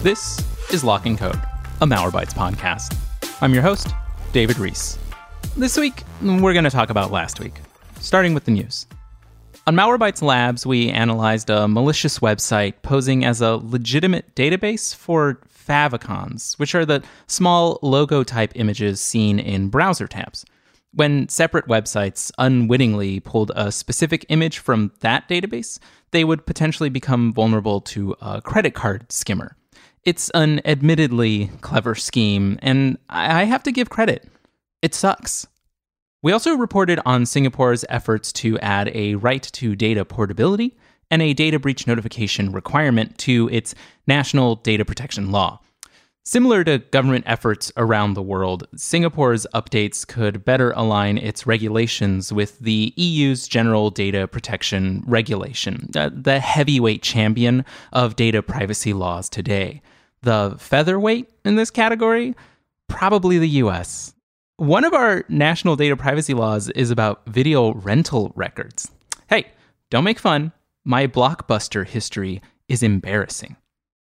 This is Lock and Code, a Malwarebytes podcast. I'm your host, David Reese. This week, we're going to talk about last week, starting with the news. On Malwarebytes Labs, we analyzed a malicious website posing as a legitimate database for favicons, which are the small logo-type images seen in browser tabs. When separate websites unwittingly pulled a specific image from that database, they would potentially become vulnerable to a credit card skimmer. It's an admittedly clever scheme, and I have to give credit. It sucks. We also reported on Singapore's efforts to add a right to data portability and a data breach notification requirement to its national data protection law. Similar to government efforts around the world, Singapore's updates could better align its regulations with the EU's General Data Protection Regulation, the heavyweight champion of data privacy laws today. The featherweight in this category? Probably the US. One of our national data privacy laws is about video rental records. Hey, don't make fun. My Blockbuster history is embarrassing.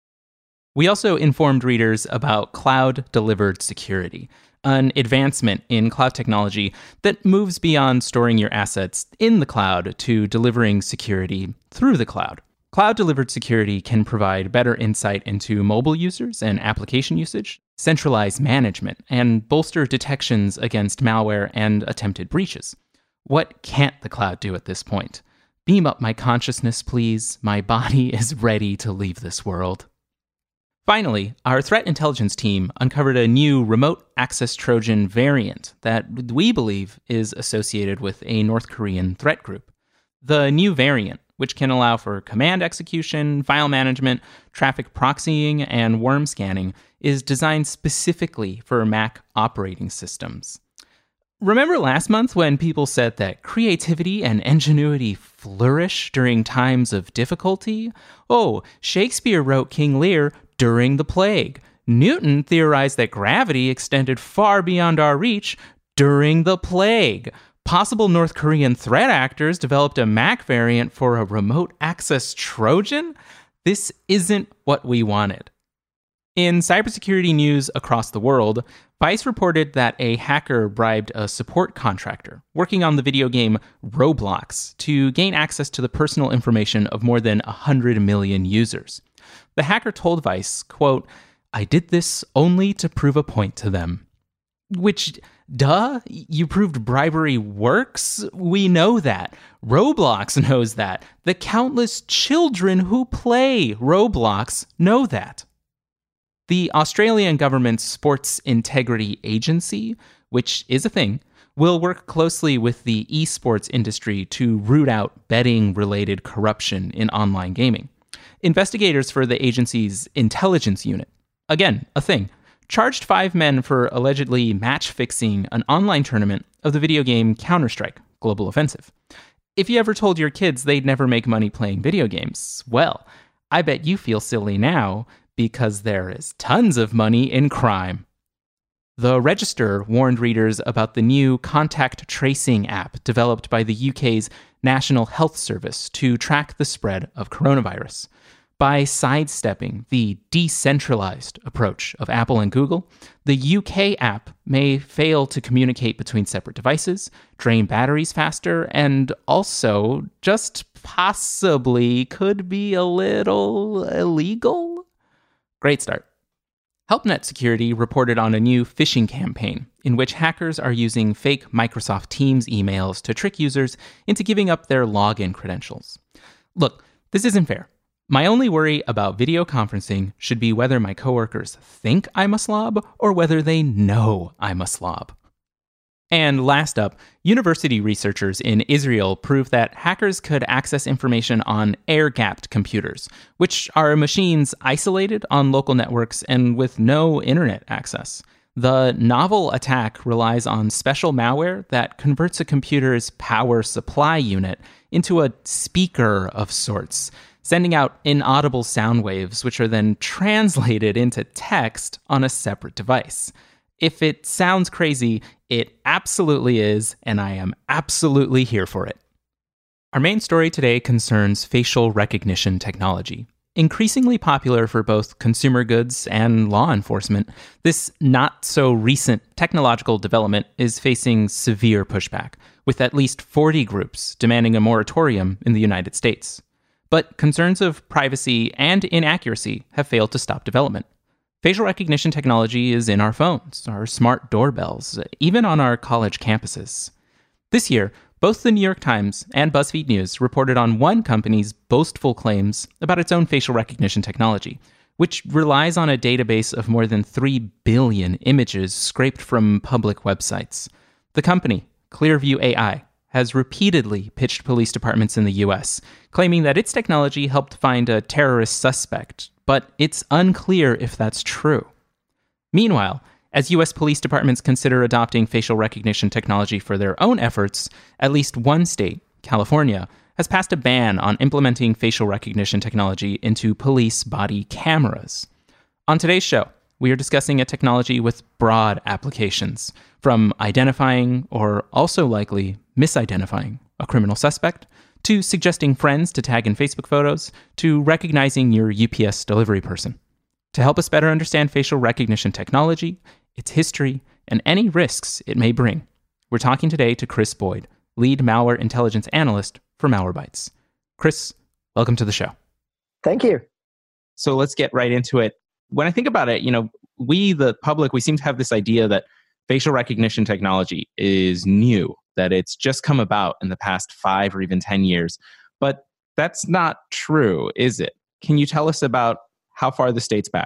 We also informed readers about cloud-delivered security, an advancement in cloud technology that moves beyond storing your assets in the cloud to delivering security through the cloud. Cloud-delivered security can provide better insight into mobile users and application usage, centralize management, and bolster detections against malware and attempted breaches. What can't the cloud do at this point? Beam up my consciousness, please. My body is ready to leave this world. Finally, our threat intelligence team uncovered a new remote access Trojan variant that we believe is associated with a North Korean threat group. The new variant, which can allow for command execution, file management, traffic proxying, and worm scanning, is designed specifically for Mac operating systems. Remember last month when people said that creativity and ingenuity flourish during times of difficulty? Oh, Shakespeare wrote King Lear during the plague. Newton theorized that gravity extended far beyond our reach during the plague. Possible North Korean threat actors developed a Mac variant for a remote access Trojan? This isn't what we wanted. In cybersecurity news across the world, Vice reported that a hacker bribed a support contractor working on the video game Roblox to gain access to the personal information of more than 100 million users. The hacker told Vice, quote, "I did this only to prove a point to them." Which, duh, you proved bribery works? We know that. Roblox knows that. The countless children who play Roblox know that. The Australian government's Sports Integrity Agency, which is a thing, will work closely with the esports industry to root out betting-related corruption in online gaming. Investigators for the agency's intelligence unit, again, a thing, charged 5 men for allegedly match-fixing an online tournament of the video game Counter-Strike: Global Offensive. If you ever told your kids they'd never make money playing video games, well, I bet you feel silly now because there is tons of money in crime. The Register warned readers about the new contact tracing app developed by the UK's National Health Service to track the spread of coronavirus. By sidestepping the decentralized approach of Apple and Google, the UK app may fail to communicate between separate devices, drain batteries faster, and also just possibly could be a little illegal? Great start. HelpNet Security reported on a new phishing campaign in which hackers are using fake Microsoft Teams emails to trick users into giving up their login credentials. Look, this isn't fair. My only worry about video conferencing should be whether my coworkers think I'm a slob or whether they know I'm a slob. And last up, university researchers in Israel proved that hackers could access information on air-gapped computers, which are machines isolated on local networks and with no internet access. The novel attack relies on special malware that converts a computer's power supply unit into a speaker of sorts, sending out inaudible sound waves, which are then translated into text on a separate device. If it sounds crazy, it absolutely is, and I am absolutely here for it. Our main story today concerns facial recognition technology. Increasingly popular for both consumer goods and law enforcement, this not so recent technological development is facing severe pushback, with at least 40 groups demanding a moratorium in the United States. But concerns of privacy and inaccuracy have failed to stop development. Facial recognition technology is in our phones, our smart doorbells, even on our college campuses. This year, both the New York Times and BuzzFeed News reported on one company's boastful claims about its own facial recognition technology, which relies on a database of more than 3 billion images scraped from public websites. The company, Clearview AI, has repeatedly pitched police departments in the US, claiming that its technology helped find a terrorist suspect, but it's unclear if that's true. Meanwhile, as U.S. police departments consider adopting facial recognition technology for their own efforts, at least one state, California, has passed a ban on implementing facial recognition technology into police body cameras. On today's show, we are discussing a technology with broad applications, from identifying, or also likely misidentifying, a criminal suspect, to suggesting friends to tag in Facebook photos, to recognizing your UPS delivery person. To help us better understand facial recognition technology, its history, and any risks it may bring, we're talking today to Chris Boyd, lead malware intelligence analyst for Malwarebytes. Chris, welcome to the show. Thank you. So let's get right into it. When I think about it, we, the public, we seem to have this idea that facial recognition technology is new, that it's just come about in the past 5 or even 10 years. But that's not true, is it? Can you tell us about how far this dates back?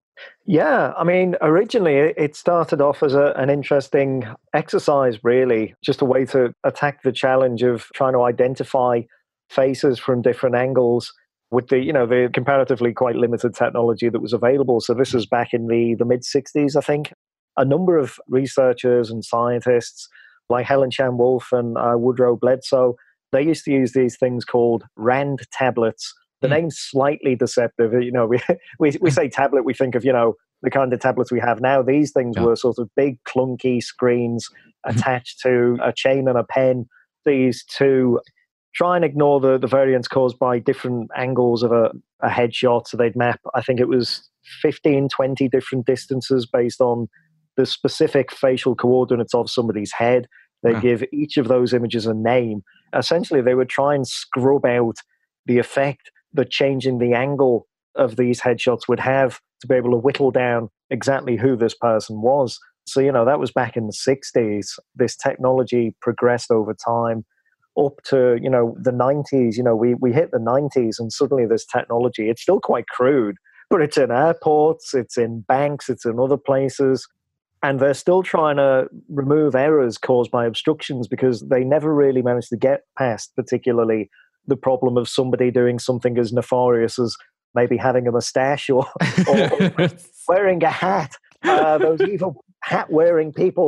Yeah, I mean, originally it started off as an interesting exercise, really, just a way to attack the challenge of trying to identify faces from different angles with the comparatively quite limited technology that was available. So this was back in the mid-60s, I think. A number of researchers and scientists like Helen Chan Wolf and Woodrow Bledsoe, they used to use these things called RAND tablets. The name's slightly deceptive. We say tablet, we think of, the kind of tablets we have now. These things were sort of big, clunky screens attached to a chain and a pen. These to try and ignore the variance caused by different angles of a headshot. So they'd map, I think it was 15, 20 different distances based on the specific facial coordinates of somebody's head. They give each of those images a name. Essentially, they would try and scrub out the effect that changing the angle of these headshots would have to be able to whittle down exactly who this person was. So, that was back in the 60s. This technology progressed over time up to, the 90s. We hit the 90s and suddenly this technology, it's still quite crude, but it's in airports, it's in banks, it's in other places. And they're still trying to remove errors caused by obstructions because they never really managed to get past particularly the problem of somebody doing something as nefarious as maybe having a mustache or wearing a hat. Those evil hat-wearing people,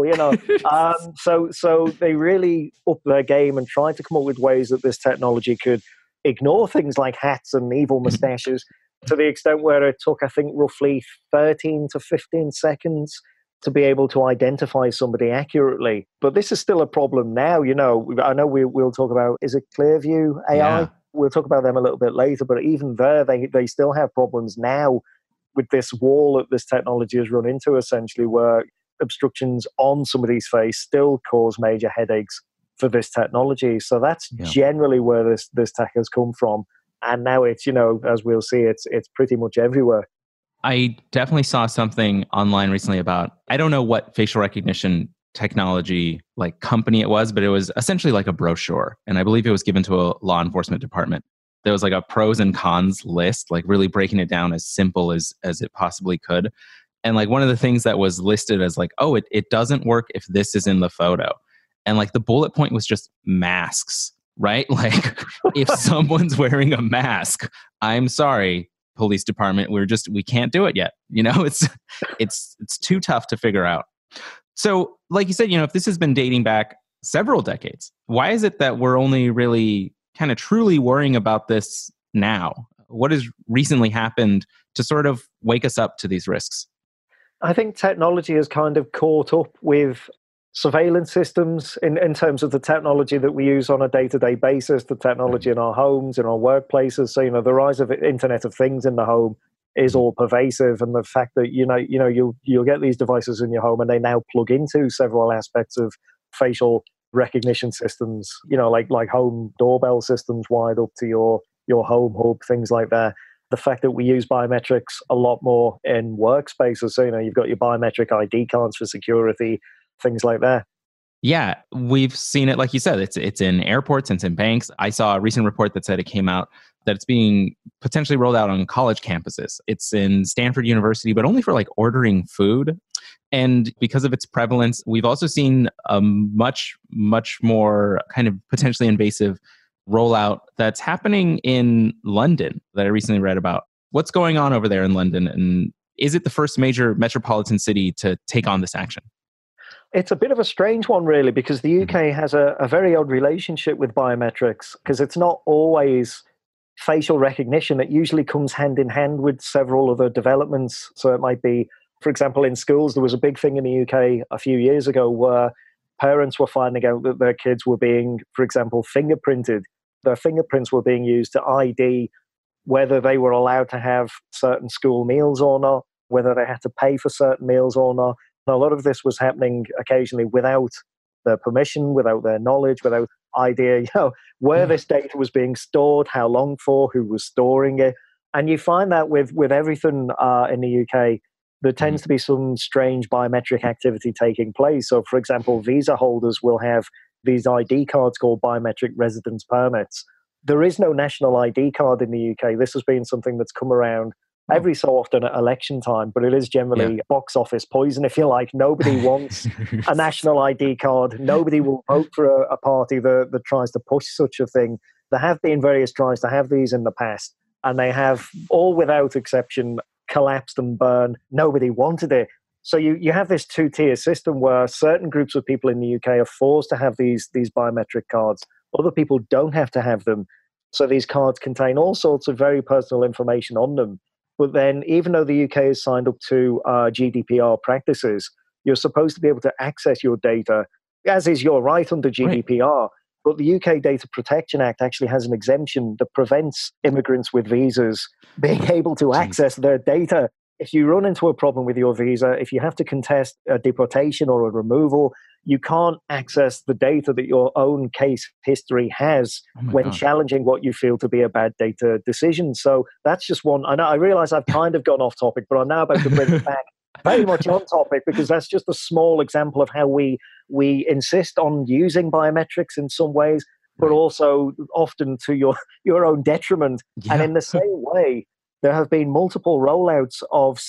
So they really upped their game and tried to come up with ways that this technology could ignore things like hats and evil mustaches to the extent where it took, I think, roughly 13 to 15 seconds to be able to identify somebody accurately. But this is still a problem now. I know we'll talk about, is it Clearview AI? Yeah. We'll talk about them a little bit later, but even there, they still have problems now with this wall that this technology has run into, essentially, where obstructions on somebody's face still cause major headaches for this technology. So that's generally where this tech has come from. And now it's, as we'll see, it's pretty much everywhere. I definitely saw something online recently about, I don't know what facial recognition technology company it was, but it was essentially like a brochure. And I believe it was given to a law enforcement department. There was a pros and cons list, really breaking it down as simple as it possibly could. And one of the things that was listed as it doesn't work if this is in the photo. And the bullet point was just masks, right? If someone's wearing a mask, I'm sorry, police department, we can't do it yet. It's too tough to figure out. So like you said, if this has been dating back several decades, why is it that we're only really kind of truly worrying about this now? What has recently happened to sort of wake us up to these risks? I think technology has kind of caught up with surveillance systems in terms of the technology that we use on a day-to-day basis, the technology in our homes, in our workplaces. So, the rise of Internet of Things in the home is all pervasive, and the fact that you'll get these devices in your home and they now plug into several aspects of facial recognition systems, like home doorbell systems wired up to your home hub, things like that. The fact that we use biometrics a lot more in workspaces. So, you've got your biometric ID cards for security, things like that. Yeah, we've seen it, like you said, it's in airports, it's in banks. I saw a recent report that said it came out that it's being potentially rolled out on college campuses. It's in Stanford University, but only for like ordering food. And because of its prevalence, we've also seen a much, much more kind of potentially invasive rollout that's happening in London that I recently read about. What's going on over there in London? And is it the first major metropolitan city to take on this action? It's a bit of a strange one, really, because the UK has a very odd relationship with biometrics, because it's not always facial recognition. It usually comes hand in hand with several other developments. So it might be, for example, in schools, there was a big thing in the UK a few years ago where parents were finding out that their kids were being, for example, fingerprinted. Their fingerprints were being used to ID whether they were allowed to have certain school meals or not, whether they had to pay for certain meals or not. And a lot of this was happening occasionally without their permission, without their knowledge, without idea, where this data was being stored, how long for, who was storing it. And you find that with everything in the UK, there tends to be some strange biometric activity taking place. So, for example, visa holders will have these ID cards called biometric residence permits. There is no national ID card in the UK. This has been something that's come around every so often at election time, but it is generally box office poison, if you like. Nobody wants a national ID card. Nobody will vote for a party that tries to push such a thing. There have been various tries to have these in the past, and they have, all without exception, collapsed and burned. Nobody wanted it. So you have this two-tier system where certain groups of people in the UK are forced to have these biometric cards. Other people don't have to have them. So these cards contain all sorts of very personal information on them. But then, even though the UK has signed up to GDPR practices, you're supposed to be able to access your data, as is your right under GDPR. Right. But the UK Data Protection Act actually has an exemption that prevents immigrants with visas being able to access their data. If you run into a problem with your visa, if you have to contest a deportation or a removal, you can't access the data that your own case history has when challenging what you feel to be a bad data decision. So that's just one. I realize I've kind of gone off topic, but I'm now about to bring it back very much on topic, because that's just a small example of how we insist on using biometrics in some ways, but also often to your own detriment. Yeah. And in the same way, there have been multiple rollouts of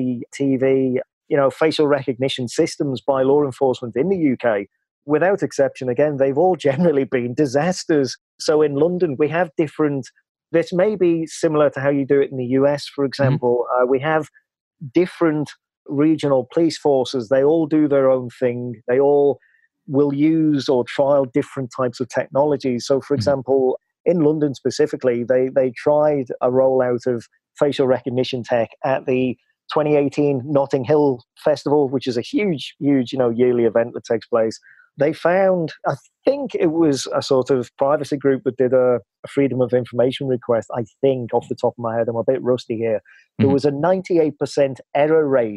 CCTV, facial recognition systems by law enforcement in the UK. Without exception, again, they've all generally been disasters. So in London, we have this may be similar to how you do it in the US, for example. We have different regional police forces. They all do their own thing. They all will use or trial different types of technology. So, for example, in London specifically, they tried a rollout of facial recognition tech at the 2018 Notting Hill Festival, which is a huge, yearly event that takes place. They found, I think it was a sort of privacy group that did a freedom of information request, I think, off the top of my head. I'm a bit rusty here. There was a 98% error rate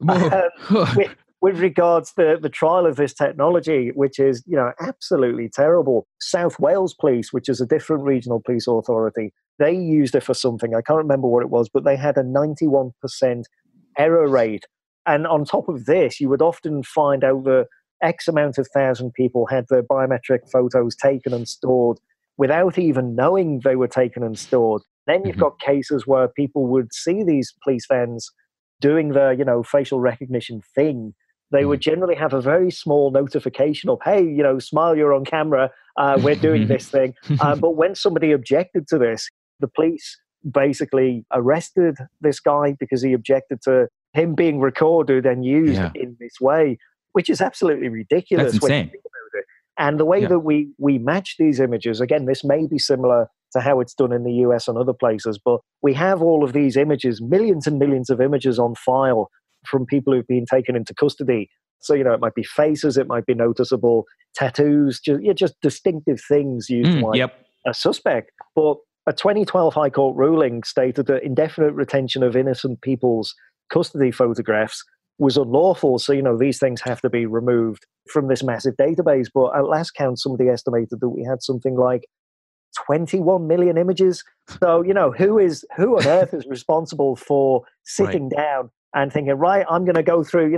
with regards to the trial of this technology, which is, absolutely terrible. South Wales Police, which is a different regional police authority, they used it for something. I can't remember what it was, but they had a 91% error rate. And on top of this, you would often find out that X amount of thousand people had their biometric photos taken and stored without even knowing they were taken and stored. Then you've got cases where people would see these police vans doing their, facial recognition thing. They would generally have a very small notification of, hey, smile, you're on camera, we're doing this thing. But when somebody objected to this, the police basically arrested this guy because he objected to him being recorded and used in this way, which is absolutely ridiculous. That's insane. When you think about it. And the way that we match these images, again, this may be similar to how it's done in the US and other places, but we have all of these images, millions and millions of images on file from people who've been taken into custody. So, it might be faces, it might be noticeable tattoos, just distinctive things used to like Yep. a suspect. But a 2012 High Court ruling stated that indefinite retention of innocent people's custody photographs was unlawful. So, these things have to be removed from this massive database. But at last count, somebody estimated that we had something like 21 million images. So, who on earth is responsible for sitting down and thinking, right, I'm going to go through,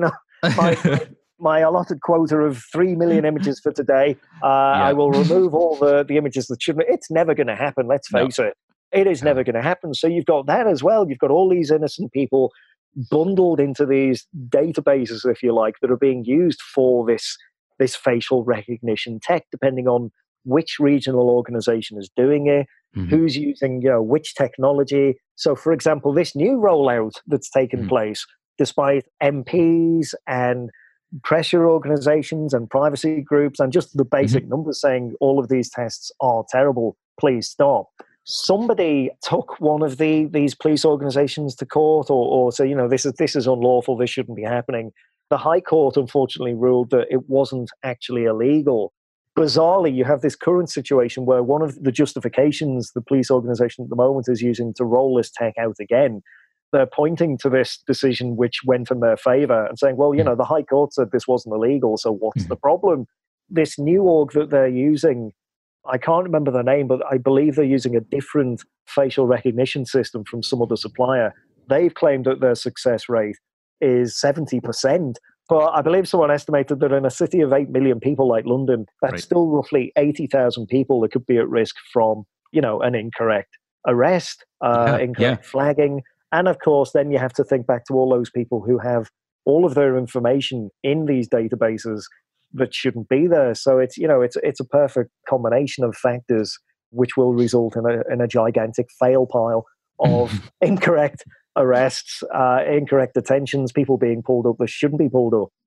my allotted quota of 3 million images for today. I will remove all the images that shouldn't. It's never going to happen. Let's face it. It is never going to happen. So you've got that as well. You've got all these innocent people bundled into these databases, if you like, that are being used for this facial recognition tech, depending on which regional organization is doing it, who's using which technology. So, for example, this new rollout that's taken place, despite MPs and pressure organizations and privacy groups and just the basic numbers saying all of these tests are terrible, please stop. Somebody took one of these police organizations to court or say, this is unlawful, this shouldn't be happening. The High Court unfortunately ruled that it wasn't actually illegal. Bizarrely, you have this current situation where one of the justifications the police organization at the moment is using to roll this tech out again, they're pointing to this decision which went in their favor and saying, well, the High Court said this wasn't illegal, so what's the problem? This new org that they're using, I can't remember the name, but I believe they're using a different facial recognition system from some other supplier. They've claimed that their success rate is 70%. But I believe someone estimated that in a city of 8 million people like London, that's still roughly 80,000 people that could be at risk from, an incorrect arrest, incorrect flagging. And of course, then you have to think back to all those people who have all of their information in these databases that shouldn't be there. So it's a perfect combination of factors which will result in a gigantic fail pile of incorrect arrests, incorrect detentions, people being pulled up that shouldn't be pulled up.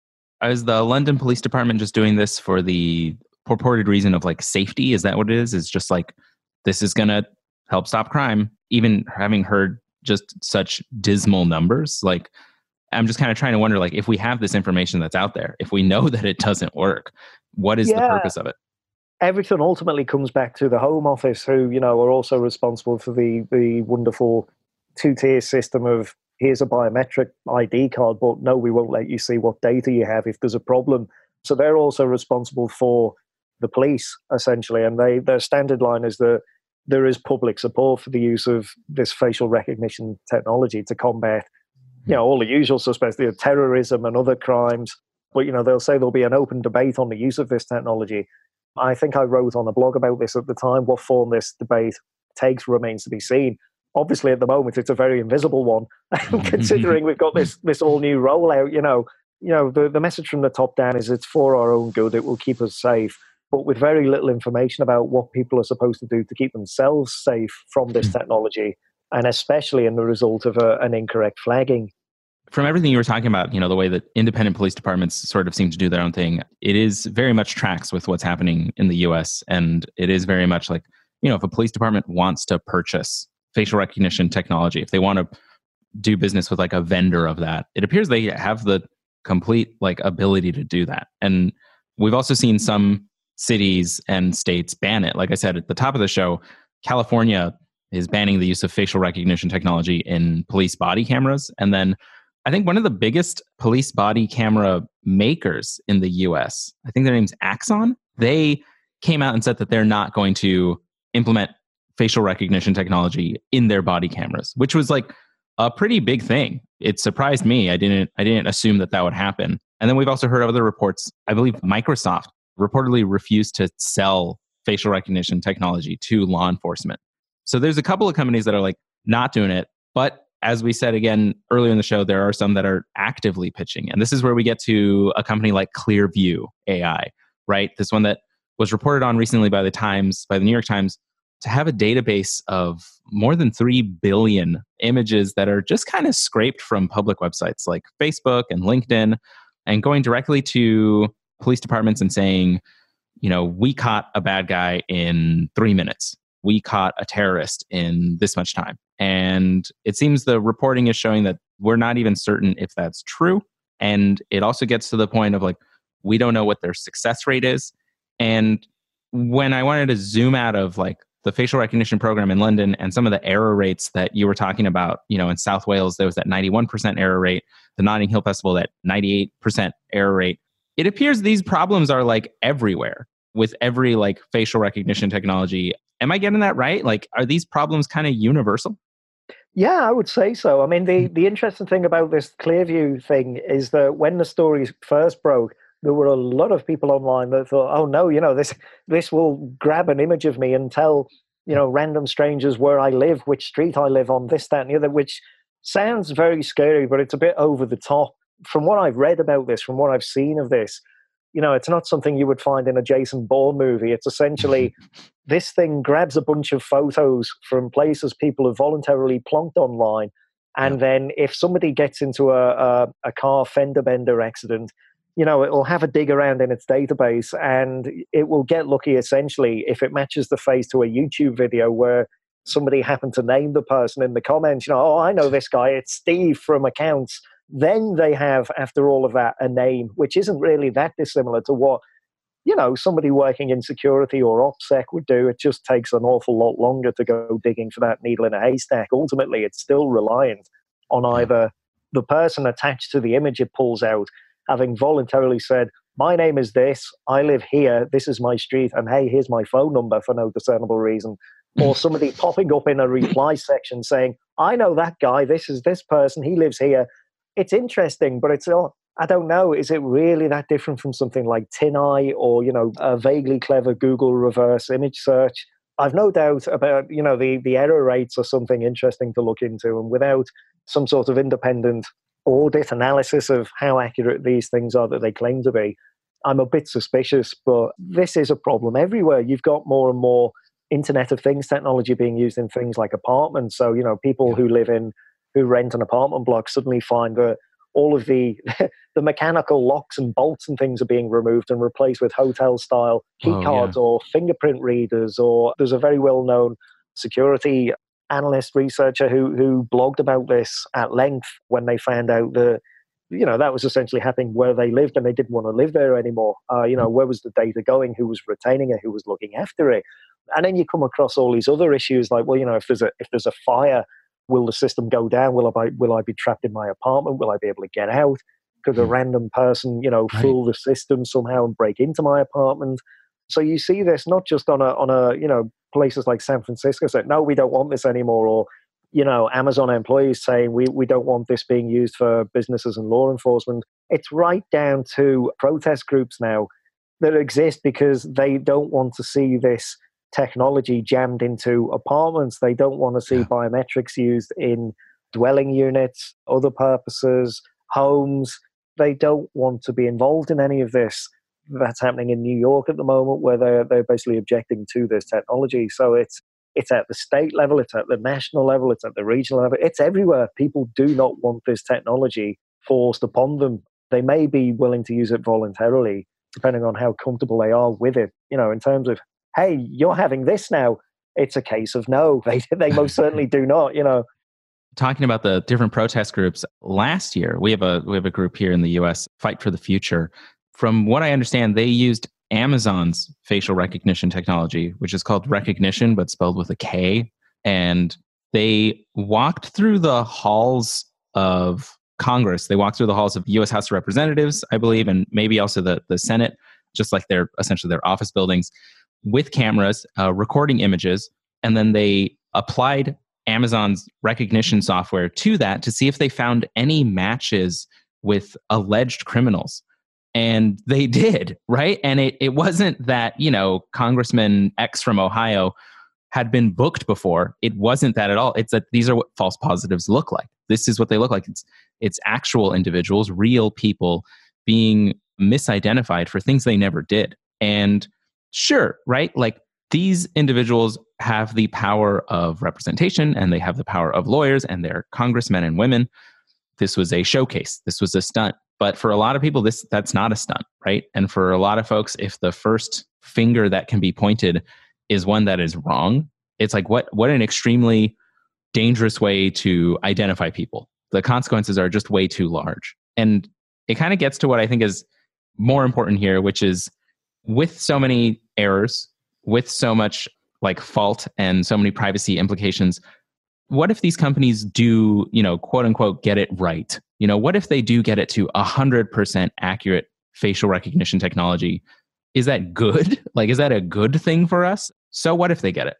Is the London Police Department just doing this for the purported reason of like safety? Is that what it is? It's just like, this is going to help stop crime, even having heard just such dismal numbers. Like, I'm just kind of trying to wonder, like, if we have this information that's out there, if we know that it doesn't work, what is the purpose of it? Everything ultimately comes back to the Home Office, who, are also responsible for the wonderful two-tier system of here's a biometric ID card, but no, we won't let you see what data you have if there's a problem. So they're also responsible for the police, essentially. And their standard line is that there is public support for the use of this facial recognition technology to combat, all the usual suspects, terrorism and other crimes. But, they'll say there'll be an open debate on the use of this technology. I think I wrote on a blog about this at the time. What form this debate takes remains to be seen. Obviously, at the moment, it's a very invisible one, considering we've got this all new rollout. The message from the top down is it's for our own good. It will keep us safe, but with very little information about what people are supposed to do to keep themselves safe from this technology, and especially in the result of an incorrect flagging. From everything you were talking about, the way that independent police departments sort of seem to do their own thing, it is very much tracks with what's happening in the US. And it is very much like, if a police department wants to purchase facial recognition technology, if they want to do business with like a vendor of that, it appears they have the complete like ability to do that. And we've also seen some cities and states ban it. Like I said at the top of the show, California is banning the use of facial recognition technology in police body cameras. And then I think one of the biggest police body camera makers in the US, I think their name's Axon, they came out and said that they're not going to implement facial recognition technology in their body cameras, which was like a pretty big thing. It surprised me. I didn't assume that would happen. And then we've also heard other reports. I believe Microsoft reportedly refused to sell facial recognition technology to law enforcement. So there's a couple of companies that are like not doing it. But as we said again earlier in the show, there are some that are actively pitching. And this is where we get to a company like Clearview AI, right? This one that was reported on recently by the New York Times, to have a database of more than 3 billion images that are just kind of scraped from public websites like Facebook and LinkedIn, and going directly to police departments and saying, we caught a bad guy in 3 minutes. We caught a terrorist in this much time. And it seems the reporting is showing that we're not even certain if that's true. And it also gets to the point of like, we don't know what their success rate is. And when I wanted to zoom out of like the facial recognition program in London and some of the error rates that you were talking about, in South Wales, there was that 91% error rate, the Notting Hill Festival, that 98% error rate. It appears these problems are like everywhere with every like facial recognition technology. Am I getting that right? Like, are these problems kind of universal? Yeah, I would say so. I mean, the interesting thing about this Clearview thing is that when the story first broke, there were a lot of people online that thought, "Oh no, this will grab an image of me and tell random strangers where I live, which street I live on, this, that, and the other," which sounds very scary, but it's a bit over the top. From what I've read about this, from what I've seen of this, it's not something you would find in a Jason Bourne movie. It's essentially this thing grabs a bunch of photos from places people have voluntarily plonked online. And then if somebody gets into a car fender bender accident, it will have a dig around in its database and it will get lucky essentially if it matches the face to a YouTube video where somebody happened to name the person in the comments, "Oh, I know this guy, it's Steve from accounts." Then they have, after all of that, a name, which isn't really that dissimilar to what, somebody working in security or OPSEC would do. It just takes an awful lot longer to go digging for that needle in a haystack. Ultimately, it's still reliant on either the person attached to the image it pulls out having voluntarily said, "My name is this, I live here, this is my street, and hey, here's my phone number," for no discernible reason. Or somebody popping up in a reply section saying, "I know that guy, this is this person, he lives here." It's interesting, but it's all, I don't know, is it really that different from something like TinEye or, a vaguely clever Google reverse image search? I've no doubt about, the error rates are something interesting to look into. And without some sort of independent audit analysis of how accurate these things are that they claim to be, I'm a bit suspicious. But this is a problem everywhere. You've got more and more Internet of Things technology being used in things like apartments. So, people who rent an apartment block suddenly find that all of the the mechanical locks and bolts and things are being removed and replaced with hotel-style key cards or fingerprint readers. Or there's a very well-known security analyst researcher who blogged about this at length when they found out that that was essentially happening where they lived and they didn't want to live there anymore. Where was the data going? Who was retaining it? Who was looking after it? And then you come across all these other issues like, well, if there's a fire, will the system go down? Will I be trapped in my apartment? Will I be able to get out? Could a random person, fool the system somehow and break into my apartment? So you see this not just on a places like San Francisco saying, "No, we don't want this anymore," or Amazon employees saying, we don't want this being used for businesses and law enforcement. It's right down to protest groups now that exist because they don't want to see this technology jammed into apartments. They don't want to see biometrics used in dwelling units, other purposes, homes. They don't want to be involved in any of this. That's happening in New York at the moment, where they're basically objecting to this technology. So it's at the state level, it's at the national level, it's at the regional level, it's everywhere. People do not want this technology forced upon them. They may be willing to use it voluntarily, depending on how comfortable they are with it. In terms of, hey, you're having this now. It's a case of no, they most certainly do not, Talking about the different protest groups, last year, we have a group here in the US, Fight for the Future. From what I understand, they used Amazon's facial recognition technology, which is called Rekognition, but spelled with a K. And they walked through the halls of Congress. They walked through the halls of the US House of Representatives, I believe, and maybe also the Senate, just like essentially their office buildings, with cameras, recording images. And then they applied Amazon's Rekognition software to that to see if they found any matches with alleged criminals. And they did, right? And it wasn't that, Congressman X from Ohio had been booked before. It wasn't that at all. It's that these are what false positives look like. This is what they look like. It's actual individuals, real people being misidentified for things they never did. And sure, right? Like, these individuals have the power of representation and they have the power of lawyers and they're congressmen and women. This was a showcase. This was a stunt. But for a lot of people, that's not a stunt, right? And for a lot of folks, if the first finger that can be pointed is one that is wrong, it's like, what an extremely dangerous way to identify people. The consequences are just way too large. And it kind of gets to what I think is more important here, which is with so many errors, with so much like fault and so many privacy implications, what if these companies do, quote unquote, get it right? What if they do get it to 100% accurate facial recognition technology? Is that good? Like, is that a good thing for us? So what if they get it?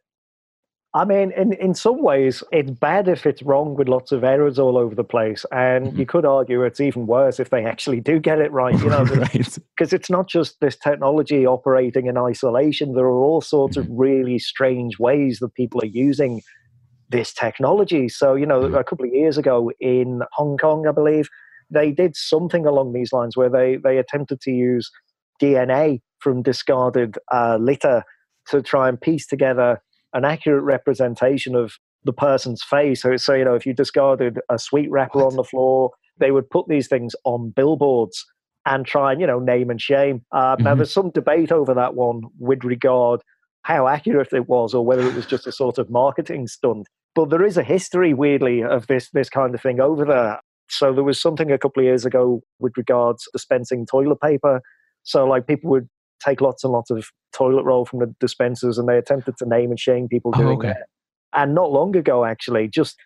I mean, in some ways, it's bad if it's wrong with lots of errors all over the place. And you could argue it's even worse if they actually do get it right, Right. Because it's not just this technology operating in isolation. There are all sorts of really strange ways that people are using this technology. So, a couple of years ago in Hong Kong, I believe, they did something along these lines where they attempted to use DNA from discarded litter to try and piece together an accurate representation of the person's face. So, if you discarded a sweet wrapper on the floor, they would put these things on billboards and try and, name and shame. Now, there's some debate over that one with regard how accurate it was or whether it was just a sort of marketing stunt. But there is a history, weirdly, of this kind of thing over there. So there was something a couple of years ago with regards to dispensing toilet paper. So like people would take lots and lots of toilet roll from the dispensers and they attempted to name and shame people doing that. And not long ago, actually, just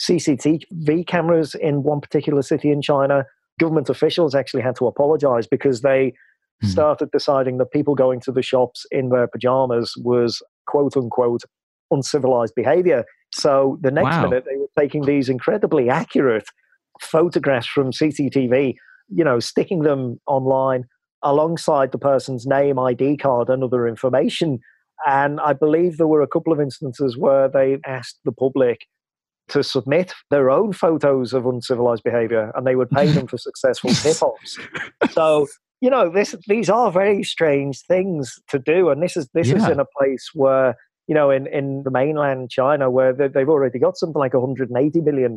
CCTV cameras in one particular city in China, government officials actually had to apologize because they started deciding that people going to the shops in their pajamas was quote unquote uncivilized behavior. So the next minute they were taking these incredibly accurate photographs from CCTV, sticking them online alongside the person's name, ID card, and other information. And I believe there were a couple of instances where they asked the public to submit their own photos of uncivilized behavior, and they would pay them for successful tip-offs. So, these are very strange things to do. And this is in a place where, in the mainland China, where they've already got something like 180 million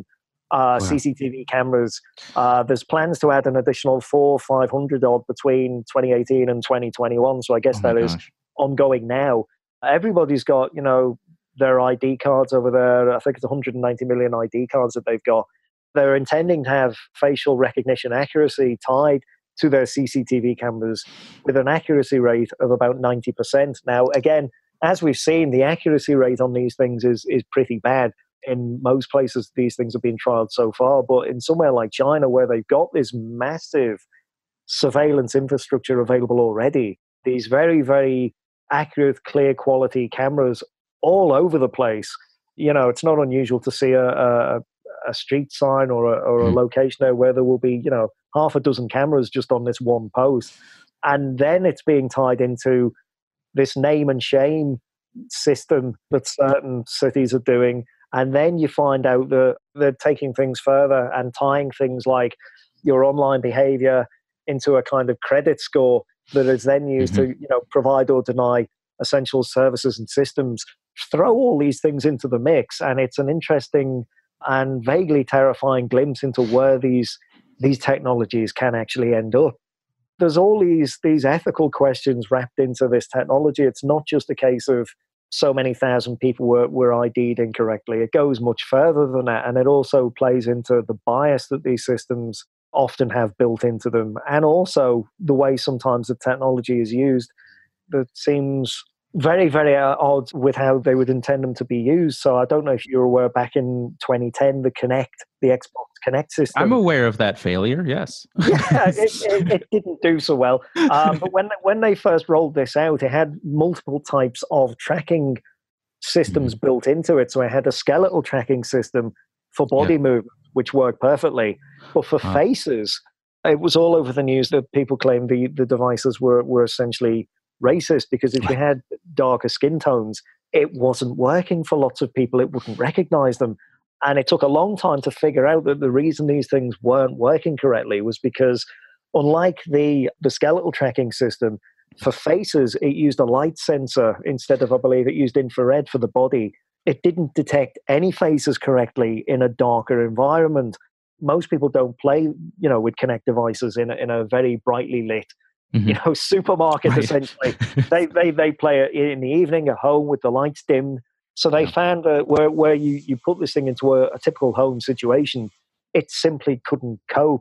CCTV cameras. There's plans to add an additional 500 odd between 2018 and 2021. So I guess that is ongoing now. Everybody's got, their ID cards over there. I think it's 190 million ID cards that they've got. They're intending to have facial recognition accuracy tied to their CCTV cameras with an accuracy rate of about 90%. Now, again, as we've seen, the accuracy rate on these things is pretty bad. In most places, these things have been trialed so far, but in somewhere like China, where they've got this massive surveillance infrastructure available already, these very, very accurate, clear quality cameras all over the place, it's not unusual to see a street sign or a location there where there will be, half a dozen cameras just on this one post. And then it's being tied into this name and shame system that certain cities are doing. And then you find out that they're taking things further and tying things like your online behavior into a kind of credit score that is then used to, provide or deny essential services and systems. Throw all these things into the mix, and it's an interesting and vaguely terrifying glimpse into where these technologies can actually end up. There's all these ethical questions wrapped into this technology. It's not just a case of so many thousand people were ID'd incorrectly. It goes much further than that, and it also plays into the bias that these systems often have built into them, and also the way sometimes the technology is used that seems very, very odd with how they would intend them to be used. So I don't know if you're aware, back in 2010, the Xbox Kinect system. I'm aware of that failure, yes. Yeah, it didn't do so well. But when they first rolled this out, it had multiple types of tracking systems built into it. So it had a skeletal tracking system for body movement, which worked perfectly. But for faces, it was all over the news that people claimed the devices were essentially racist, because if you had darker skin tones, it wasn't working for lots of people. It wouldn't recognize them. And it took a long time to figure out that the reason these things weren't working correctly was because, unlike the skeletal tracking system, for faces, it used a light sensor instead of, I believe, it used infrared for the body. It didn't detect any faces correctly in a darker environment. Most people don't play, with Kinect devices in a very brightly lit, supermarket, essentially. They play it in the evening at home with the lights dimmed. So they found that where you put this thing into a typical home situation, it simply couldn't cope.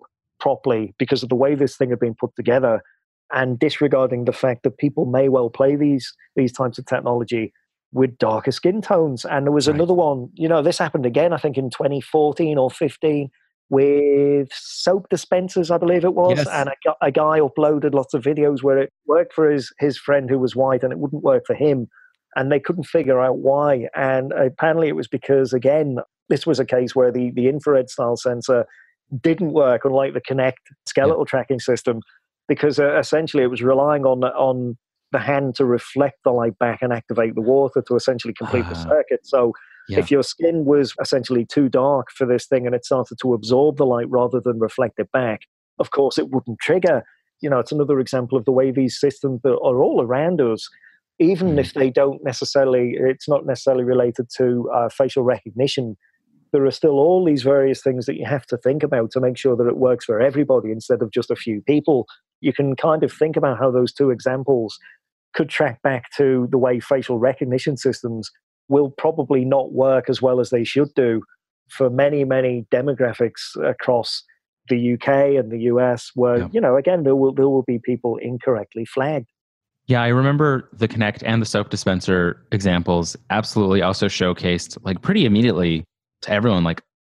properly because of the way this thing had been put together, and disregarding the fact that people may well play these types of technology with darker skin tones. And there was another one, this happened again, I think in 2014 or 15, with soap dispensers, I believe it was. Yes. And a guy uploaded lots of videos where it worked for his friend who was white and it wouldn't work for him. And they couldn't figure out why. And apparently it was because, again, this was a case where the infrared style sensor didn't work, unlike the Kinect skeletal tracking system, because essentially it was relying on the hand to reflect the light back and activate the water to essentially complete the circuit. So if your skin was essentially too dark for this thing and it started to absorb the light rather than reflect it back, of course it wouldn't trigger. It's another example of the way these systems are all around us, even if they don't necessarily, it's not necessarily related to facial recognition. There are still all these various things that you have to think about to make sure that it works for everybody instead of just a few people. You can kind of think about how those two examples could track back to the way facial recognition systems will probably not work as well as they should do for many, many demographics across the UK and the US where, again, there will be people incorrectly flagged. Yeah, I remember the Kinect and the soap dispenser examples absolutely also showcased pretty immediately to everyone,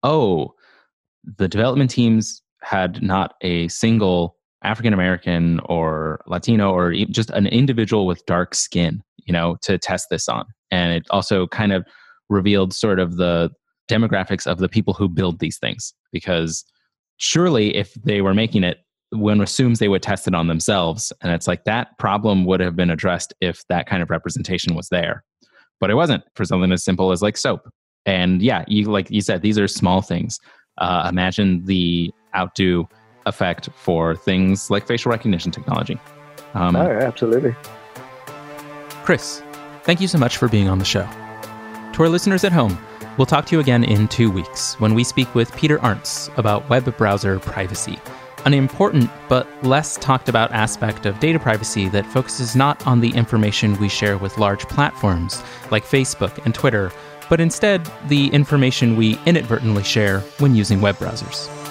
the development teams had not a single African-American or Latino or just an individual with dark skin, to test this on. And it also kind of revealed sort of the demographics of the people who build these things, because surely if they were making it, one assumes they would test it on themselves. And it's that problem would have been addressed if that kind of representation was there. But it wasn't for something as simple as soap. And like you said, these are small things. Imagine the outdo effect for things like facial recognition technology. Absolutely. Chris, thank you so much for being on the show. To our listeners at home, we'll talk to you again in 2 weeks when we speak with Peter Arntz about web browser privacy, an important but less talked about aspect of data privacy that focuses not on the information we share with large platforms like Facebook and Twitter, but instead the information we inadvertently share when using web browsers.